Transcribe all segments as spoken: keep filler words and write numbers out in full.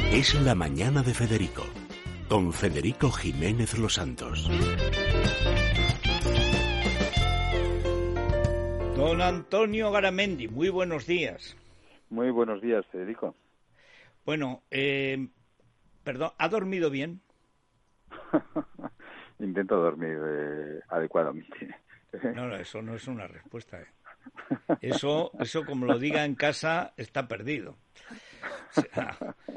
Es la mañana de Federico, con Federico Jiménez Los Santos. Don Antonio Garamendi, muy buenos días. Muy buenos días, Federico. Bueno, eh, perdón, ¿ha dormido bien? Intento dormir eh, adecuadamente. No, no, eso no es una respuesta. ¿eh? Eso, eso como lo diga en casa, está perdido. O sea,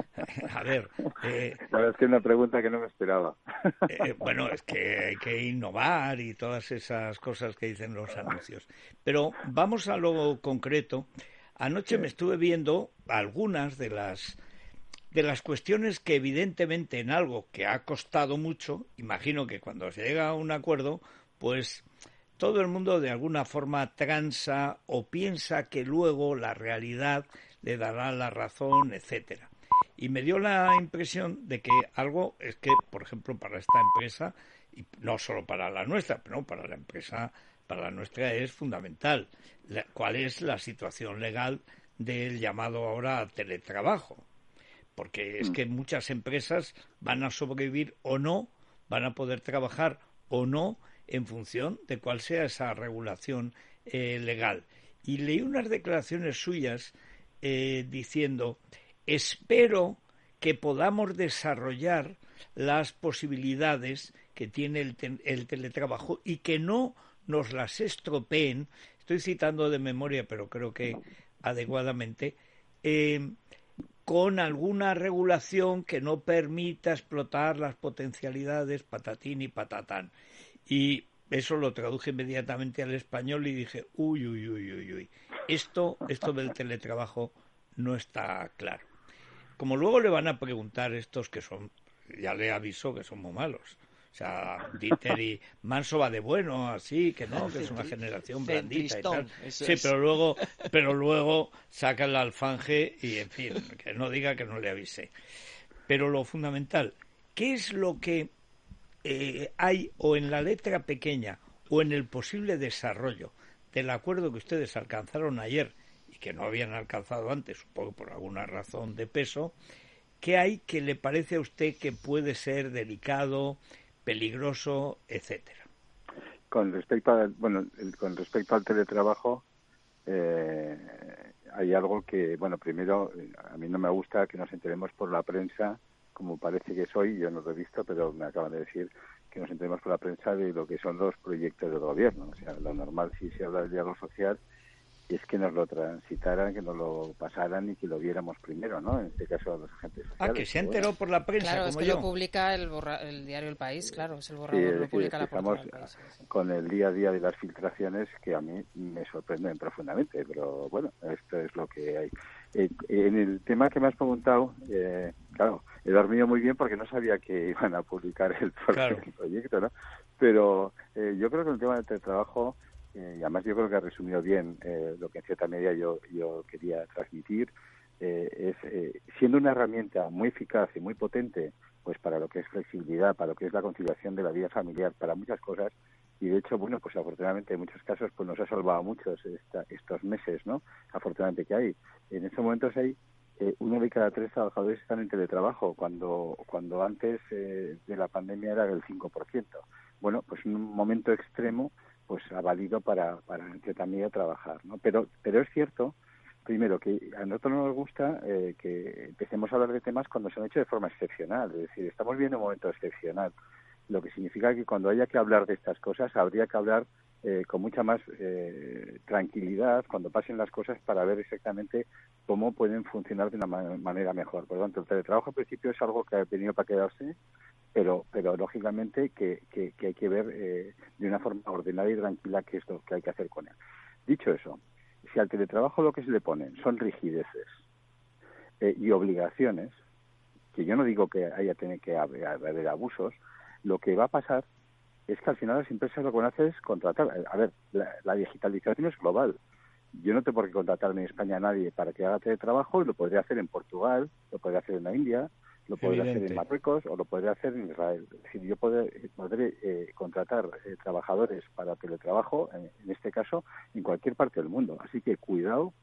a ver... Eh, La verdad es que es una pregunta que no me esperaba. Eh, bueno, es que hay que innovar y todas esas cosas que dicen los anuncios. Pero vamos a lo concreto. Anoche me estuve viendo algunas de las de las cuestiones que evidentemente en algo que ha costado mucho, imagino que cuando se llega a un acuerdo, pues todo el mundo de alguna forma transa o piensa que luego la realidad le dará la razón, etcétera. Y me dio la impresión de que algo es que, por ejemplo, para esta empresa, y no solo para la nuestra, pero no, para la empresa, para la nuestra es fundamental, la, cuál es la situación legal del llamado ahora teletrabajo. Porque es que muchas empresas van a sobrevivir o no, van a poder trabajar o no en función de cuál sea esa regulación eh, legal. Y leí unas declaraciones suyas eh, diciendo... Espero que podamos desarrollar las posibilidades que tiene el, te- el teletrabajo y que no nos las estropeen, estoy citando de memoria, pero creo que adecuadamente, eh, con alguna regulación que no permita explotar las potencialidades patatín y patatán. Y eso lo traduje inmediatamente al español y dije, uy, uy, uy, uy, uy, esto, esto del teletrabajo no está claro. Como luego le van a preguntar estos que son, ya le aviso que son muy malos. O sea, Dieter y Manso va de bueno, así, que no, que es una generación blandita y tal. Sí, pero luego, pero luego saca el alfanje y, en fin, que no diga que no le avise. Pero lo fundamental, ¿qué es lo que eh, hay o en la letra pequeña o en el posible desarrollo del acuerdo que ustedes alcanzaron ayer y que no habían alcanzado antes, supongo por alguna razón de peso, ¿qué hay que le parece a usted que puede ser delicado, peligroso, etcétera? Con respecto a, bueno, el- con respecto al teletrabajo, eh, hay algo que, bueno, primero, eh, a mí no me gusta que nos enteremos por la prensa, como parece que soy, yo no lo he visto, pero me acaban de decir que nos enteremos por la prensa de lo que son los proyectos del gobierno. O sea, lo normal, si se habla del diálogo social, es que nos lo transitaran, que nos lo pasaran y que lo viéramos primero, ¿no? En este caso a los agentes sociales. Ah, que se bueno. enteró por la prensa, claro, como es que yo. lo publica el, borra el diario El País, claro, es el Sí, borrador, es lo publica decir, la portada estamos del País. Sí. con el día a día de las filtraciones que a mí me sorprenden profundamente, pero bueno, esto es lo que hay. Eh, en el tema que me has preguntado, eh, claro, he dormido muy bien porque no sabía que iban a publicar el, Claro. el proyecto, ¿no? Pero eh, yo creo que el tema del teletrabajo, eh, y además yo creo que ha resumido bien eh, lo que en cierta medida yo, yo quería transmitir, eh, es eh, siendo una herramienta muy eficaz y muy potente pues para lo que es flexibilidad, para lo que es la conciliación de la vida familiar, para muchas cosas, y de hecho, bueno, pues afortunadamente en muchos casos pues nos ha salvado muchos esta, estos meses, ¿no? Afortunadamente que hay. En estos momentos hay eh, uno de cada tres trabajadores están en teletrabajo, cuando cuando antes eh, de la pandemia era del cinco por ciento. Bueno, pues en un momento extremo pues ha valido para, para que también trabajar, ¿no? Pero, pero es cierto, primero, que a nosotros no nos gusta eh, que empecemos a hablar de temas cuando se han hecho de forma excepcional. Es decir, estamos viendo un momento excepcional, lo que significa que cuando haya que hablar de estas cosas habría que hablar eh, con mucha más eh, tranquilidad cuando pasen las cosas para ver exactamente cómo pueden funcionar de una ma- manera mejor. Por lo tanto, el teletrabajo al principio es algo que ha venido para quedarse, pero pero lógicamente que, que, que hay que ver eh, de una forma ordenada y tranquila qué es lo que hay que hacer con él. Dicho eso, si al teletrabajo lo que se le ponen son rigideces eh, y obligaciones, que yo no digo que haya tener que haber, haber abusos, lo que va a pasar es que al final las empresas lo que van a hacer es contratar. A ver, la, la digitalización es global. Yo no tengo por qué contratar en España a nadie para que haga teletrabajo, y lo podría hacer en Portugal, lo podría hacer en la India, lo podría Evidente. hacer en Marruecos o lo podría hacer en Israel. Es decir, yo podré, podré eh, contratar eh, trabajadores para teletrabajo, en, en este caso, en cualquier parte del mundo. Así que cuidado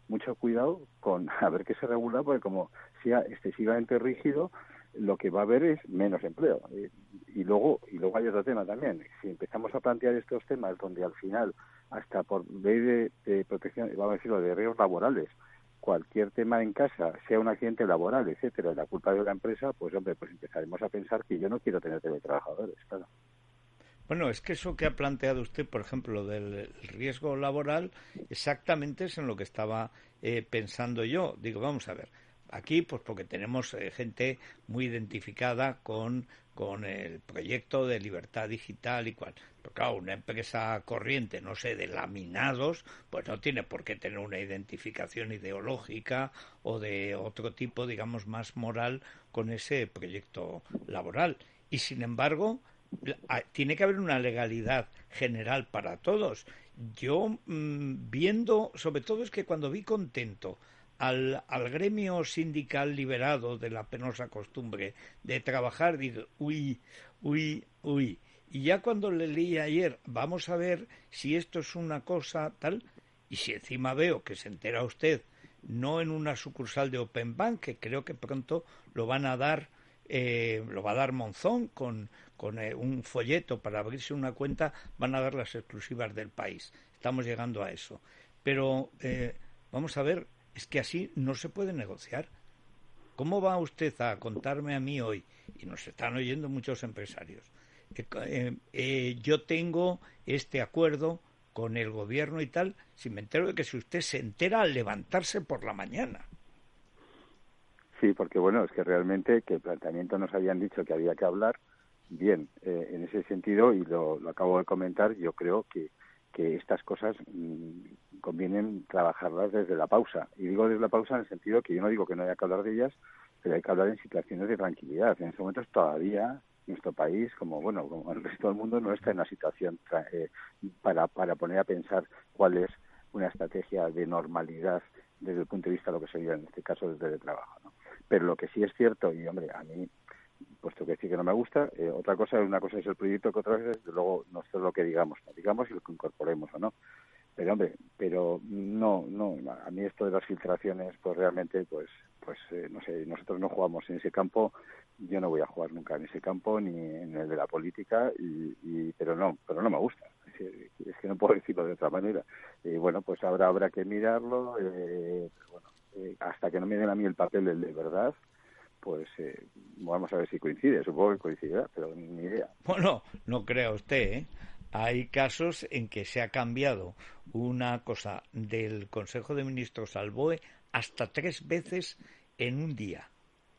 mucho cuidado con a ver qué se regula, porque como sea excesivamente rígido, lo que va a haber es menos empleo. Y, y luego y luego hay otro tema también. Si empezamos a plantear estos temas donde al final, hasta por ley de, de protección, vamos a decirlo, de riesgos laborales, cualquier tema en casa, sea un accidente laboral, etcétera, la culpa de la empresa, pues hombre, pues empezaremos a pensar que yo no quiero tener teletrabajadores, claro. Bueno, es que eso que ha planteado usted, por ejemplo, del riesgo laboral, exactamente es en lo que estaba eh, pensando yo. Digo, vamos a ver, aquí pues porque tenemos eh, gente muy identificada con, con el proyecto de libertad digital y cual. Pero claro, una empresa corriente, no sé, de laminados, pues no tiene por qué tener una identificación ideológica o de otro tipo, digamos, más moral con ese proyecto laboral. Y sin embargo, tiene que haber una legalidad general para todos. Yo mmm, viendo, sobre todo es que cuando vi contento al, al gremio sindical liberado de la penosa costumbre de trabajar, digo, uy, uy, uy. Y ya cuando le leí ayer, vamos a ver si esto es una cosa tal, y si encima veo que se entera usted, no en una sucursal de Open Bank, que creo que pronto lo van a dar, eh, lo va a dar Monzón con con eh, un folleto para abrirse una cuenta, van a dar las exclusivas del país. Estamos llegando a eso. Pero eh, vamos a ver, es que así no se puede negociar. ¿Cómo va usted a contarme a mí hoy, y nos están oyendo muchos empresarios, eh, eh, eh, yo tengo este acuerdo con el gobierno y tal, si me entero de que si usted se entera al levantarse por la mañana? Sí, porque bueno, es que realmente que el planteamiento nos habían dicho que había que hablar. Bien, eh, en ese sentido, y lo, lo acabo de comentar, yo creo que, que estas cosas mmm, convienen trabajarlas desde la pausa. Y digo desde la pausa en el sentido que yo no digo que no haya que hablar de ellas, pero hay que hablar en situaciones de tranquilidad. En estos momentos todavía nuestro país, como bueno, como el resto del mundo, no está en una situación eh, para, para poner a pensar cuál es una estrategia de normalidad desde el punto de vista de lo que sería en este caso desde el trabajo, ¿no? Pero lo que sí es cierto, y hombre, a mí pues tengo que decir que no me gusta, eh, otra cosa una cosa es el proyecto, que otra vez es luego nosotros lo que digamos, no digamos y lo que incorporemos o no. Pero hombre, pero no, no, a mí esto de las filtraciones, pues realmente, pues, pues eh, no sé, nosotros no jugamos en ese campo, yo no voy a jugar nunca en ese campo ni en el de la política, y, y pero no, pero no me gusta, es que, es que no puedo decirlo de otra manera. Y bueno, pues ahora habrá que mirarlo, eh, pero bueno, eh, hasta que no me den a mí el papel de, de verdad, pues eh, vamos a ver si coincide, supongo que coincidirá, pero ni idea. Bueno, no crea usted, ¿eh? Hay casos en que se ha cambiado una cosa del Consejo de Ministros al B O E hasta tres veces en un día.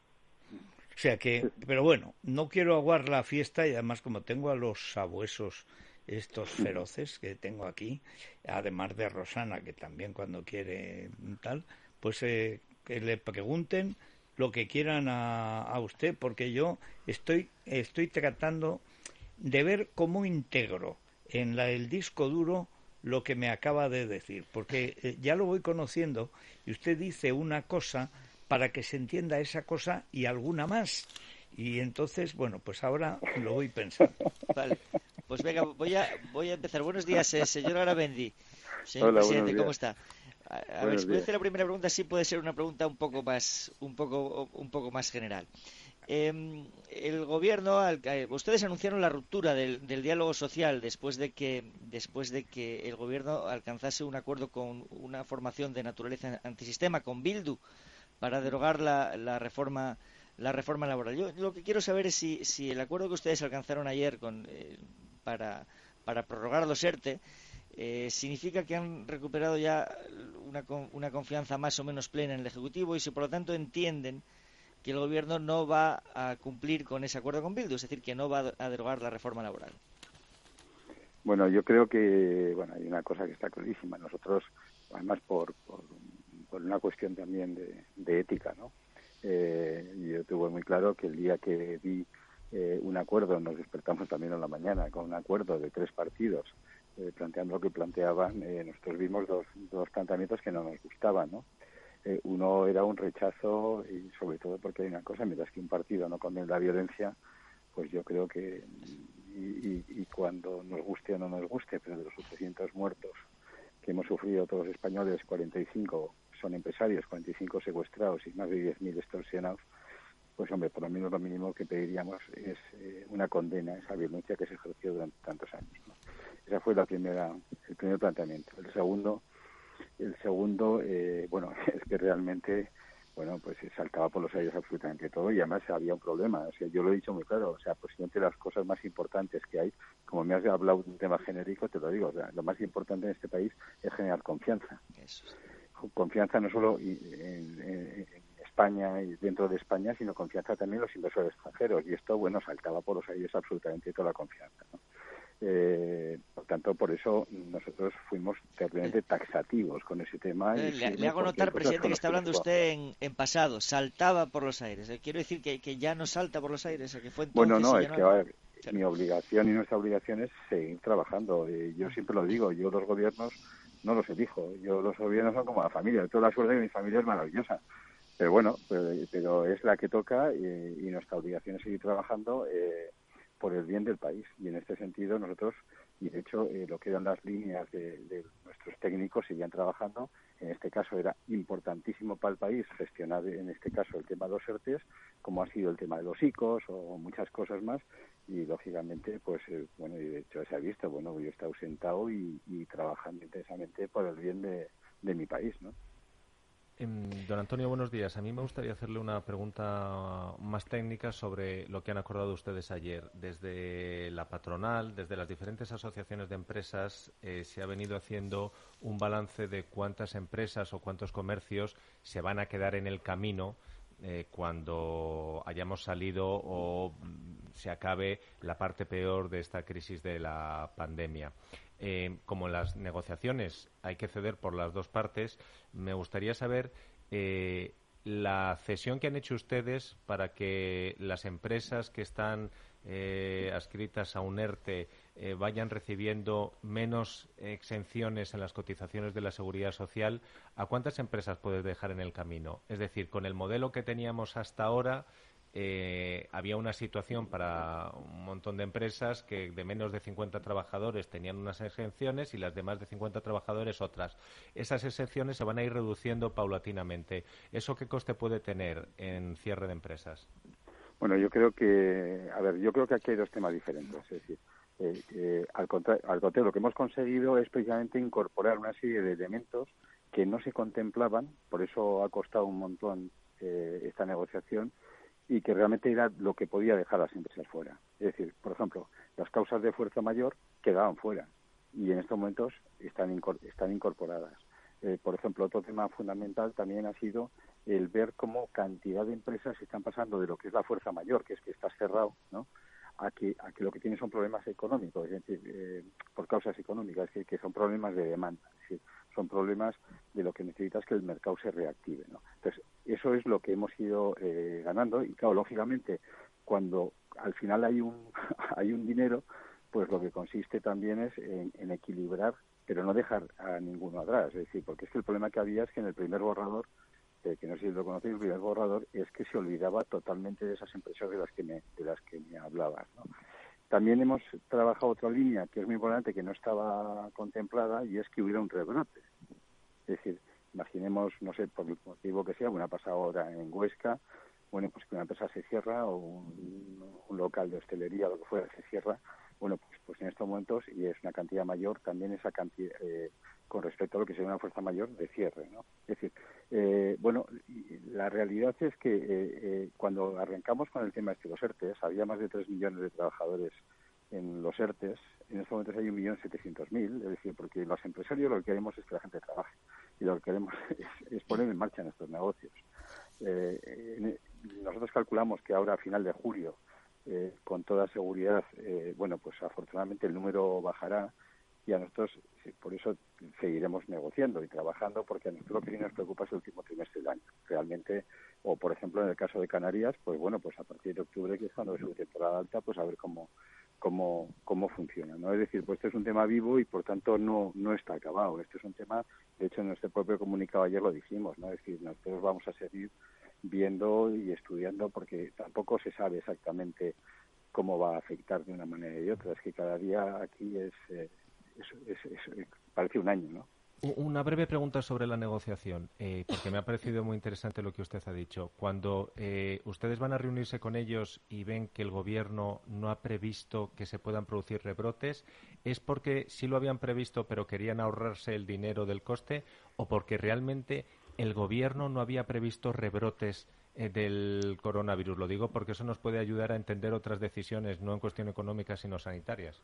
O sea que, pero bueno, no quiero aguar la fiesta, y además como tengo a los sabuesos estos feroces que tengo aquí, además de Rosana, que también cuando quiere tal, pues eh, que le pregunten lo que quieran a, a usted, porque yo estoy estoy tratando de ver cómo integro en la, el disco duro lo que me acaba de decir, porque eh, ya lo voy conociendo, y usted dice una cosa para que se entienda esa cosa y alguna más, y entonces, bueno, pues ahora lo voy pensando. Vale, pues venga, voy a voy a empezar. Buenos días, eh, señor Garamendi. Señor Hola, presidente, ¿cómo está? A, a ver, si puede hacer la primera pregunta, sí puede ser una pregunta un poco más, un poco, un poco más general. Eh, el gobierno, eh, ustedes anunciaron la ruptura del, del diálogo social después de que, después de que el gobierno alcanzase un acuerdo con una formación de naturaleza antisistema, con Bildu, para derogar la, la reforma, la reforma laboral. Yo lo que quiero saber es si, si el acuerdo que ustedes alcanzaron ayer con, eh, para, para prorrogar los ERTE Eh, significa que han recuperado ya una, una confianza más o menos plena en el Ejecutivo, y si por lo tanto entienden que el Gobierno no va a cumplir con ese acuerdo con Bildu, es decir, que no va a derogar la reforma laboral. Bueno, yo creo que bueno hay una cosa que está clarísima. Nosotros, además por, por, por una cuestión también de, de ética, ¿no? Eh, yo tuve muy claro que el día que vi eh, un acuerdo, nos despertamos también en la mañana con un acuerdo de tres partidos, Eh, planteando lo que planteaban, eh, nosotros vimos dos, dos planteamientos que no nos gustaban, ¿no? Eh, uno era un rechazo, y sobre todo porque hay una cosa, mientras que un partido no condena la violencia, pues yo creo que, y, y, y cuando nos guste o no nos guste, pero de los ochocientos muertos que hemos sufrido todos los españoles, cuarenta y cinco son empresarios, cuarenta y cinco secuestrados y más de diez mil extorsionados, pues hombre, por lo menos lo mínimo que pediríamos es eh, una condena a esa violencia que se ejerció durante tantos años, ¿no? Esa fue la primera, el primer planteamiento. El segundo, el segundo, eh, bueno, es que realmente, bueno, pues se saltaba por los aires absolutamente todo y además había un problema. O sea, yo lo he dicho muy claro, o sea, posiblemente las cosas más importantes que hay, como me has hablado de un tema genérico, te lo digo, o sea, lo más importante en este país es generar confianza. Eso. Confianza no solo en, en, en España y dentro de España, sino confianza también en los inversores extranjeros. Y esto, bueno, saltaba por los aires absolutamente toda la confianza, ¿no? Eh, por tanto, por eso nosotros fuimos terriblemente taxativos con ese tema. Eh, y le, le hago notar, presidente, que está hablando usted en, en pasado, saltaba por los aires. Eh, quiero decir que, que ya no salta por los aires, que fue entonces. Bueno, no, es no... que a ver, mi obligación y nuestra obligación es seguir trabajando. Eh, yo siempre lo digo, yo los gobiernos no los elijo, yo los gobiernos son como la familia. Toda la suerte de mi familia es maravillosa. Pero bueno, pero, pero es la que toca y, y nuestra obligación es seguir trabajando eh, por el bien del país. Y en este sentido nosotros, y de hecho eh, lo que eran las líneas de, de nuestros técnicos seguían trabajando. En este caso era importantísimo para el país gestionar, en este caso, el tema de los ERTES, como ha sido el tema de los I C Os o muchas cosas más. Y lógicamente, pues eh, bueno, y de hecho se ha visto, bueno, yo he estado sentado y, y trabajando intensamente por el bien de, de mi país, ¿no? Don Antonio, buenos días. A mí me gustaría hacerle una pregunta más técnica sobre lo que han acordado ustedes ayer. Desde la patronal, desde las diferentes asociaciones de empresas, eh, se ha venido haciendo un balance de cuántas empresas o cuántos comercios se van a quedar en el camino eh, cuando hayamos salido o se acabe la parte peor de esta crisis de la pandemia. Eh, como en las negociaciones hay que ceder por las dos partes, me gustaría saber eh, la cesión que han hecho ustedes para que las empresas que están eh, adscritas a un ERTE eh, vayan recibiendo menos exenciones en las cotizaciones de la Seguridad Social. ¿A cuántas empresas puedes dejar en el camino? Es decir, con el modelo que teníamos hasta ahora, Eh, había una situación para un montón de empresas que de menos de cincuenta trabajadores tenían unas exenciones y las de más de cincuenta trabajadores otras. Esas exenciones se van a ir reduciendo paulatinamente. ¿Eso qué coste puede tener en cierre de empresas? Bueno, yo creo que, a ver, yo creo que aquí hay dos temas diferentes. Es decir, eh, eh, al, contra al contrario, lo que hemos conseguido es precisamente incorporar una serie de elementos que no se contemplaban, por eso ha costado un montón eh, esta negociación, y que realmente era lo que podía dejar a las empresas fuera. Es decir, por ejemplo, las causas de fuerza mayor quedaban fuera y en estos momentos están, incor están incorporadas. Eh, por ejemplo, otro tema fundamental también ha sido el ver cómo cantidad de empresas están pasando de lo que es la fuerza mayor, que es que estás cerrado, ¿no?, a que, a que lo que tienen son problemas económicos, es decir, eh, por causas económicas, es decir, que son problemas de demanda, es decir, son problemas de lo que necesitas que el mercado se reactive, ¿no? Entonces, eso es lo que hemos ido eh, ganando y, claro, lógicamente, cuando al final hay un hay un dinero, pues lo que consiste también es en, en equilibrar, pero no dejar a ninguno atrás, es decir, porque es que el problema que había es que en el primer borrador, eh, que no sé si lo conocéis, el primer borrador es que se olvidaba totalmente de esas empresas de las que me, de las que me hablabas, ¿no? También hemos trabajado otra línea que es muy importante, que no estaba contemplada, y es que hubiera un rebrote. Es decir, imaginemos, no sé, por el motivo que sea, una pasada ahora en Huesca, bueno, pues que una empresa se cierra o un, un local de hostelería, lo que fuera, se cierra, bueno, pues, pues en estos momentos, y es una cantidad mayor, también esa cantidad, eh, con respecto a lo que sería una fuerza mayor de cierre, ¿no? Es decir, eh, bueno, la realidad es que eh, eh, cuando arrancamos con el tema este de los ERTES, había más de tres millones de trabajadores en los ERTES, en estos momentos hay un millón setecientos mil, es decir, porque los empresarios lo que queremos es que la gente trabaje y lo que queremos es, es poner en marcha nuestros negocios. Eh, en, nosotros calculamos que ahora a final de julio, eh, con toda seguridad, eh, bueno, pues afortunadamente el número bajará y a nosotros, por eso seguiremos negociando y trabajando, porque a nosotros lo que sí nos preocupa es el último trimestre del año. Realmente, o por ejemplo en el caso de Canarias, pues bueno, pues a partir de octubre, que es cuando es su temporada alta, pues a ver cómo cómo cómo funciona, ¿no? Es decir, pues este es un tema vivo y por tanto no no está acabado. Este es un tema, de hecho en nuestro propio comunicado ayer lo dijimos, ¿no? Es decir, nosotros vamos a seguir viendo y estudiando porque tampoco se sabe exactamente cómo va a afectar de una manera y de otra. Es que cada día aquí es, eh, es, es, es parece un año, ¿no? Una breve pregunta sobre la negociación, eh, porque me ha parecido muy interesante lo que usted ha dicho. Cuando eh, ustedes van a reunirse con ellos y ven que el Gobierno no ha previsto que se puedan producir rebrotes, ¿es porque sí lo habían previsto pero querían ahorrarse el dinero del coste o porque realmente el Gobierno no había previsto rebrotes eh, del coronavirus? Lo digo porque eso nos puede ayudar a entender otras decisiones, no en cuestión económica, sino sanitarias.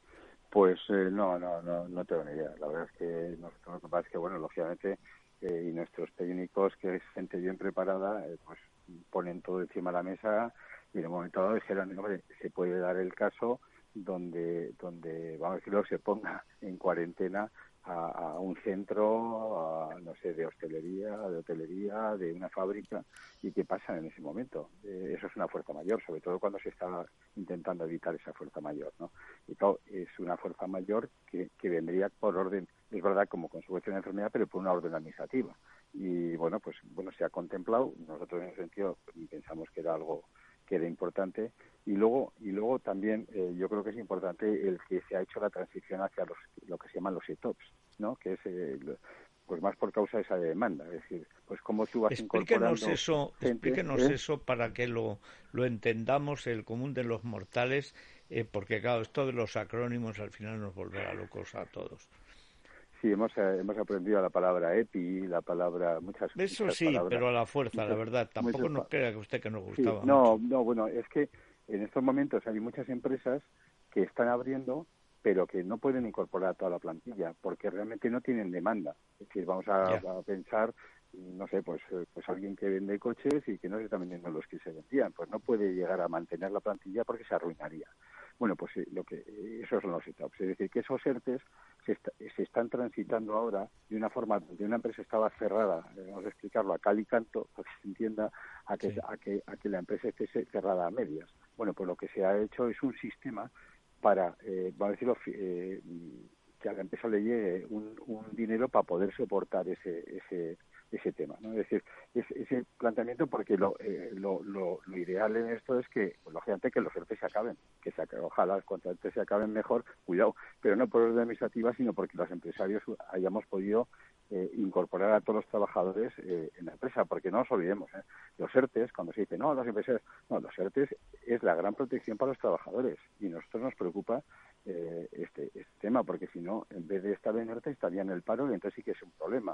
Pues eh, no, no, no, no tengo ni idea. La verdad es que nosotros lo que pasa es que, bueno, lógicamente, eh, y nuestros técnicos, que es gente bien preparada, eh, pues ponen todo encima de la mesa y en un momento dado dijeron, hombre, se puede dar el caso donde, donde vamos a decirlo, se ponga en cuarentena a, a un centro, a, no sé, de hostelería, de hotelería, de una fábrica, y qué pasa en ese momento. Eh, eso es una fuerza mayor, sobre todo cuando se está intentando evitar esa fuerza mayor, ¿no? Y todo es una fuerza mayor que, que vendría por orden, es verdad, como consecuencia de una enfermedad, pero por una orden administrativa. Y bueno, pues bueno, se ha contemplado, nosotros en ese sentido pensamos que era algo que era importante, y luego y luego también eh, yo creo que es importante el que se ha hecho la transición hacia los lo que se llaman los E T O Ps, ¿no? Que es eh, pues más por causa de esa demanda, es decir, pues cómo tú vas explíquenos incorporando eso, gente, explíquenos ¿eh? eso para que lo, lo entendamos el común de los mortales, eh, porque claro, esto de los acrónimos al final nos volverá locos a todos. Sí, hemos, eh, hemos aprendido la palabra E P I, la palabra, muchas, Eso muchas sí, palabras. pero a la fuerza, Muchas, la verdad. Tampoco muchas, nos crea que usted que nos sí, gustaba no, mucho. no, bueno, es que en estos momentos hay muchas empresas que están abriendo, pero que no pueden incorporar a toda la plantilla, porque realmente no tienen demanda. Es decir, vamos a, a pensar, no sé, pues, pues alguien que vende coches y que no se está vendiendo los que se vendían, pues no puede llegar a mantener la plantilla porque se arruinaría. Bueno, pues lo que esos son los E T O Ps, es decir, que esos ERTES se, está, se están transitando ahora de una forma donde una empresa estaba cerrada, vamos a explicarlo a cal y canto, para que se entienda, a que, sí. a que a que la empresa esté cerrada a medias. Bueno, pues lo que se ha hecho es un sistema para, eh, vamos a decirlo, eh, que a la empresa le llegue un, un dinero para poder soportar ese ese ese tema, ¿no? Es decir, es, ese planteamiento, porque lo, eh, lo, lo, lo ideal en esto es que, pues, lógicamente, que los ERTE se acaben, que se acaben, ojalá cuanto antes se acaben mejor, cuidado, pero no por orden administrativa, sino porque los empresarios hayamos podido eh, incorporar a todos los trabajadores eh, en la empresa, porque no nos olvidemos, ¿eh? Los ERTEs, cuando se dice, no, los empresarios, no, los ERTEs es la gran protección para los trabajadores, y a nosotros nos preocupa Eh, este, este tema, porque si no, en vez de estar en ERTE, estaría en el paro, y entonces sí que es un problema.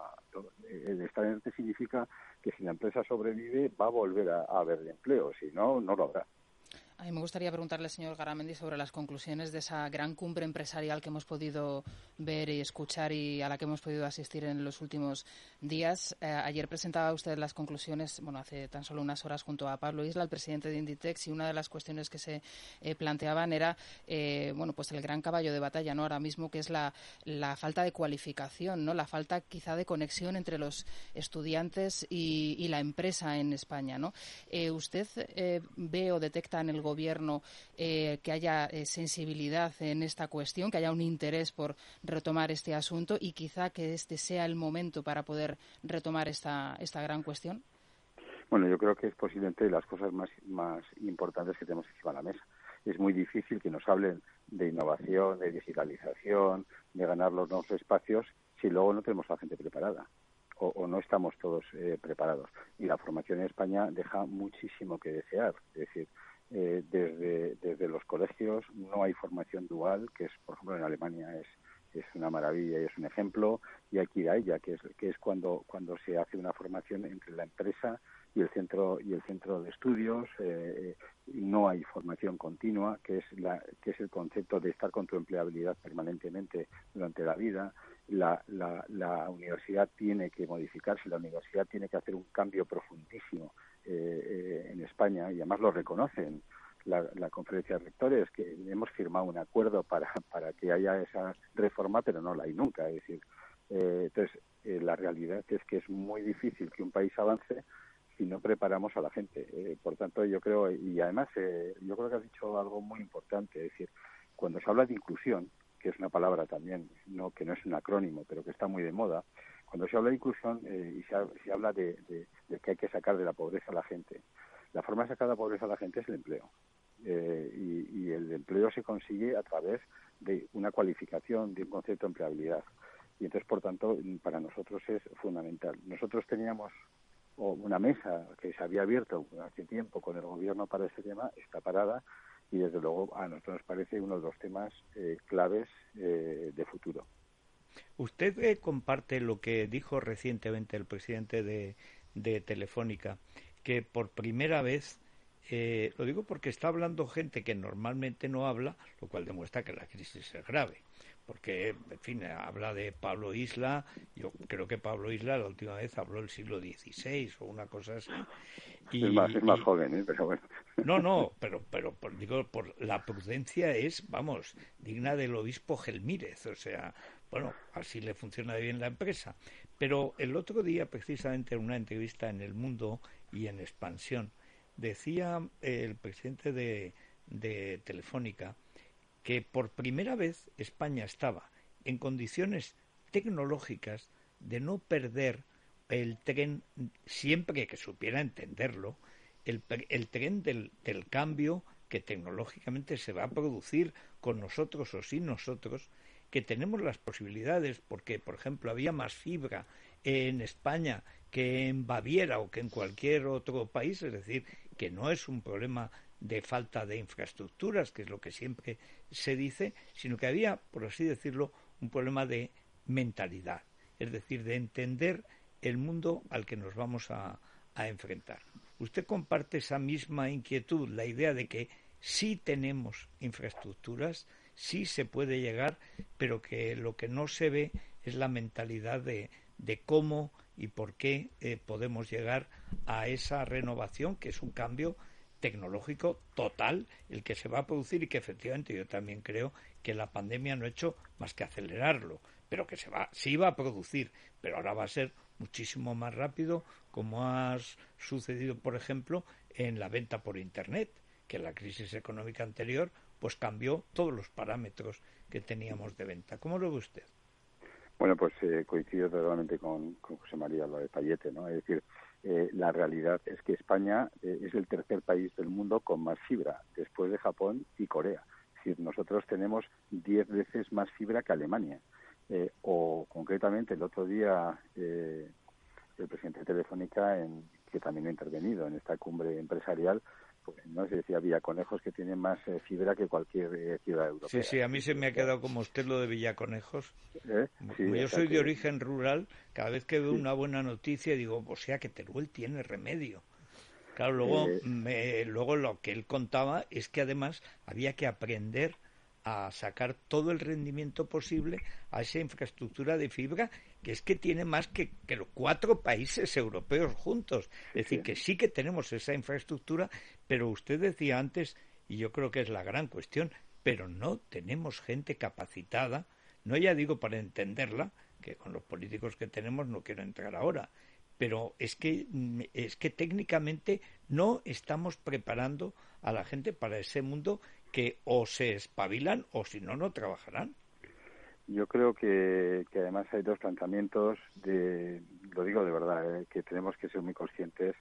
El estar en ERTE significa que si la empresa sobrevive, va a volver a, a haber empleo, si no, no lo habrá. A mí me gustaría preguntarle, señor Garamendi, sobre las conclusiones de esa gran cumbre empresarial que hemos podido ver y escuchar y a la que hemos podido asistir en los últimos días. Eh, ayer presentaba usted las conclusiones, bueno, hace tan solo unas horas, junto a Pablo Isla, el presidente de Inditex, y una de las cuestiones que se eh, planteaban era, eh, bueno, pues el gran caballo de batalla, ¿no? Ahora mismo, que es la, la falta de cualificación, ¿no? La falta quizá de conexión entre los estudiantes y, y la empresa en España, ¿no? Eh, ¿Usted eh, ve o detecta en el gobierno eh, que haya eh, sensibilidad en esta cuestión, que haya un interés por retomar este asunto y quizá que este sea el momento para poder retomar esta, esta gran cuestión? Bueno, yo creo que es posiblemente de las cosas más, más importantes que tenemos encima de la mesa. Es muy difícil que nos hablen de innovación, de digitalización, de ganar los nuevos espacios, si luego no tenemos a la gente preparada o, o no estamos todos eh, preparados. Y la formación en España deja muchísimo que desear. Es decir, Eh, desde, desde los colegios no hay formación dual, que es, por ejemplo, en Alemania es, es una maravilla y es un ejemplo, y aquí hay ya, que es, que es cuando, cuando se hace una formación entre la empresa y el centro y el centro de estudios. Eh, no hay formación continua, que es, la, que es el concepto de estar con tu empleabilidad permanentemente durante la vida. La, la, la universidad tiene que modificarse, la universidad tiene que hacer un cambio profundísimo eh, eh, en España, y además lo reconocen la, la conferencia de rectores, que hemos firmado un acuerdo para, para que haya esa reforma, pero no la hay nunca. Es decir, eh, entonces eh, la realidad es que es muy difícil que un país avance si no preparamos a la gente. Eh, por tanto, yo creo, y además eh, yo creo que has dicho algo muy importante, es decir, cuando se habla de inclusión, que es una palabra también, no que no es un acrónimo, pero que está muy de moda, cuando se habla de inclusión eh, y se, se habla de, de, de que hay que sacar de la pobreza a la gente, la forma de sacar de la pobreza a la gente es el empleo. Eh, y, y el empleo se consigue a través de una cualificación, de un concepto de empleabilidad. y entonces, por tanto, para nosotros es fundamental. Nosotros teníamos una mesa que se había abierto hace tiempo con el gobierno para ese tema, está parada, y desde luego a nosotros nos parece uno de los temas eh, claves eh, de futuro. ¿Usted eh, comparte lo que dijo recientemente el presidente de, de Telefónica, que por primera vez, eh, lo digo porque está hablando gente que normalmente no habla, lo cual demuestra que la crisis es grave? Porque, en fin, habla de Pablo Isla, yo creo que Pablo Isla la última vez habló el siglo dieciséis o una cosa así. Y, es más, es más y, joven, ¿eh? Pero bueno. No, no, pero, pero por, digo, por la prudencia es, vamos, digna del obispo Gelmírez, o sea, bueno, así le funciona bien la empresa. Pero el otro día, precisamente en una entrevista en El Mundo y en Expansión, decía el presidente de, de Telefónica que por primera vez España estaba en condiciones tecnológicas de no perder el tren, siempre que supiera entenderlo, el, el tren del, del cambio que tecnológicamente se va a producir con nosotros o sin nosotros, que tenemos las posibilidades, porque, por ejemplo, había más fibra en España que en Baviera o que en cualquier otro país, es decir, que no es un problema de falta de infraestructuras, que es lo que siempre se dice, sino que había, por así decirlo, un problema de mentalidad, es decir, de entender el mundo al que nos vamos a, a enfrentar. ¿Usted comparte esa misma inquietud, la idea de que sí tenemos infraestructuras, sí se puede llegar, pero que lo que no se ve es la mentalidad de, de cómo y por qué eh, podemos llegar a esa renovación, que es un cambio tecnológico total el que se va a producir y que efectivamente yo también creo que la pandemia no ha hecho más que acelerarlo, pero que se va, sí va a producir, pero ahora va a ser muchísimo más rápido, como ha sucedido, por ejemplo, en la venta por Internet, que la crisis económica anterior pues cambió todos los parámetros que teníamos de venta. ¿Cómo lo ve usted? Bueno, pues eh, coincido totalmente con, con José María, lo de Payete, ¿no? Es decir, eh, la realidad es que España eh, es el tercer país del mundo con más fibra, después de Japón y Corea. Es decir, nosotros tenemos diez veces más fibra que Alemania. Eh, o concretamente el otro día eh, el presidente de Telefónica, en, que también ha intervenido en esta cumbre empresarial, pues, no se decía Villaconejos, que tiene más eh, fibra que cualquier eh, ciudad europea. Sí, sí, a mí se me ha quedado como usted lo de Villaconejos. ¿Eh? Sí, como yo soy que... de origen rural, cada vez que veo sí. una buena noticia digo, o sea que Teruel tiene remedio. Claro, luego, eh... me, luego lo que él contaba es que además había que aprender a sacar todo el rendimiento posible a esa infraestructura de fibra, que es que tiene más que, que los cuatro países europeos juntos. Es decir, que sí que tenemos esa infraestructura, pero usted decía antes, y yo creo que es la gran cuestión, pero no tenemos gente capacitada, no ya digo para entenderla, que con los políticos que tenemos no quiero entrar ahora, pero es que, es que técnicamente no estamos preparando a la gente para ese mundo que o se espabilan o si no, no trabajarán. Yo creo que, que además hay dos planteamientos, de, lo digo de verdad, eh, que tenemos que ser muy conscientes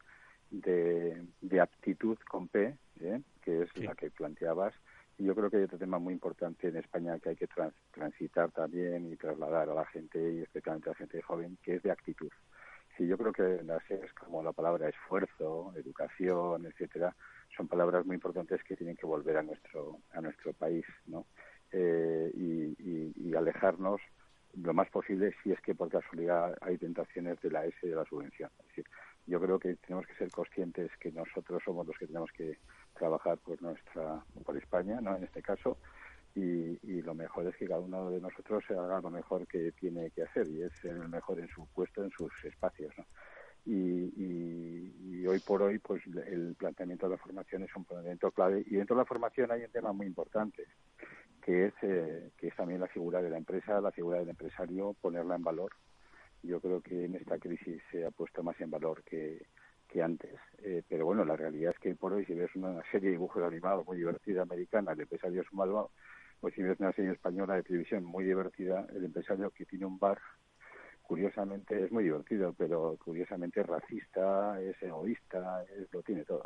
de, de aptitud con P, ¿eh? que es sí. la que planteabas. Y yo creo que hay otro tema muy importante en España que hay que trans, transitar también y trasladar a la gente, y especialmente a la gente joven, que es de actitud. Sí, yo creo que las es como la palabra esfuerzo, educación, etcétera, son palabras muy importantes que tienen que volver a nuestro a nuestro país, ¿no? Eh, y, y, y alejarnos lo más posible, si es que por casualidad hay tentaciones de la S de la subvención. Es decir, yo creo que tenemos que ser conscientes que nosotros somos los que tenemos que trabajar por nuestra por España, ¿no? En este caso, y, y lo mejor es que cada uno de nosotros se haga lo mejor que tiene que hacer, y es el mejor en su puesto, en sus espacios, ¿no? Y, y, y hoy por hoy pues el planteamiento de la formación es un planteamiento clave, y dentro de la formación hay un tema muy importante que es eh, que es también la figura de la empresa, la figura del empresario, ponerla en valor. Yo creo que en esta crisis se ha puesto más en valor que, que antes, eh, pero bueno, la realidad es que por hoy si ves una serie de dibujos animados muy divertida americana, el empresario es un malvado, o si ves una serie española de televisión muy divertida, el empresario que tiene un bar, curiosamente es muy divertido, pero curiosamente es racista, es egoísta, es, lo tiene todo.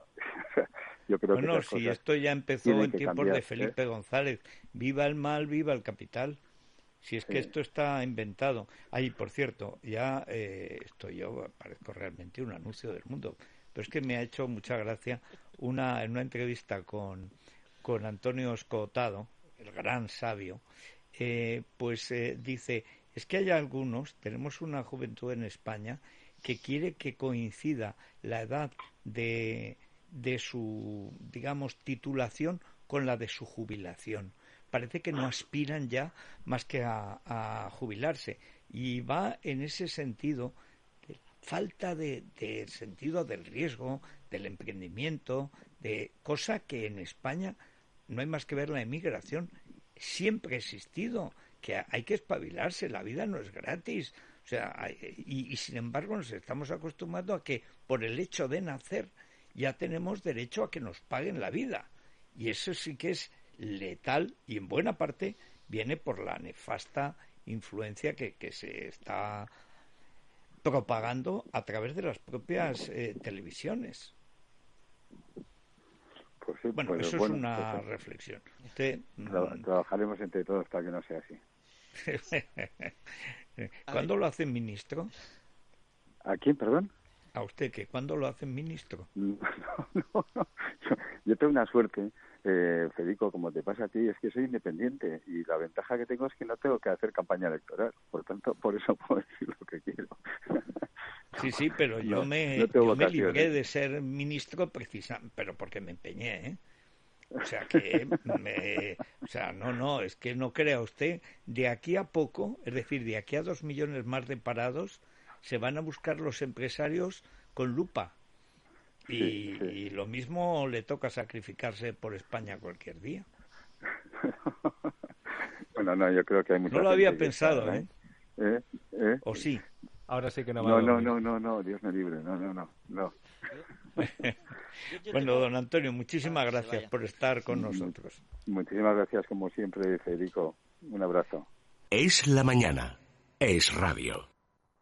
Yo creo bueno, que si esto ya empezó en tiempos cambiar, de Felipe ¿eh? González. Viva el mal, viva el capital. Si es que esto está inventado. Ay, por cierto, ya eh, estoy yo, parezco realmente un anuncio del mundo, pero es que me ha hecho mucha gracia una en una entrevista con, con Antonio Escotado, el gran sabio, eh, pues eh, dice, es que hay algunos, tenemos una juventud en España que quiere que coincida la edad de, de su, digamos, titulación con la de su jubilación. Parece que no aspiran ya más que a, a jubilarse. Y va en ese sentido, de falta de, de sentido del riesgo, del emprendimiento, de cosa que en España no hay más que ver la emigración. Siempre ha existido, que hay que espabilarse, la vida no es gratis. O sea, y, y sin embargo nos estamos acostumbrando a que por el hecho de nacer ya tenemos derecho a que nos paguen la vida. Y eso sí que es letal y en buena parte viene por la nefasta influencia que, que se está propagando a través de las propias eh, televisiones. Pues sí, bueno, pues, eso bueno, es una pues, reflexión. Usted, tra- trabajaremos entre todos para que no sea así. ¿Cuándo lo hacen ministro? ¿A quién, perdón? ¿A usted qué? ¿Cuándo lo hacen ministro? No, no, no. Yo, yo tengo una suerte, eh, Federico, como te pasa a ti, es que soy independiente y la ventaja que tengo es que no tengo que hacer campaña electoral. Por tanto, por eso puedo decir lo que quiero. Sí, sí, pero yo no, me, no yo me libré de ser ministro precisamente, pero porque me empeñé, ¿eh? O sea que, me, o sea, no, no, es que no crea usted, de aquí a poco, es decir, de aquí a dos millones más de parados, se van a buscar los empresarios con lupa. Y, sí, sí. y lo mismo le toca sacrificarse por España cualquier día. Bueno, no, yo creo que hay mucha No lo había gente que pensado, está, ¿eh? ¿eh? ¿Eh? ¿O sí? Ahora sí que no va No, a no, dormir. no, no, no, Dios me libre, no, no, no, no. Bueno, don Antonio, muchísimas gracias por estar con nosotros. Muchísimas gracias, como siempre, Federico. Un abrazo. Es la mañana. Es radio.